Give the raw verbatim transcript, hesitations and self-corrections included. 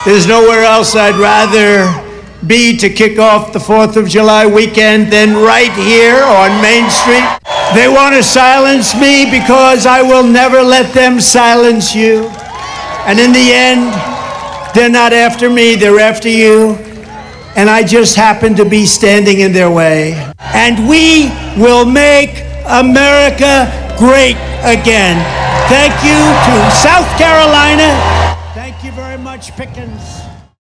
There's nowhere else I'd rather be to kick off the fourth of July weekend than right here on Main Street. They want to silence me because I will never let them silence you. And in the end, they're not after me, they're after you. And I just happen to be standing in their way. And we will make America great again. Thank you to South Carolina. Thank you very much, Pickens.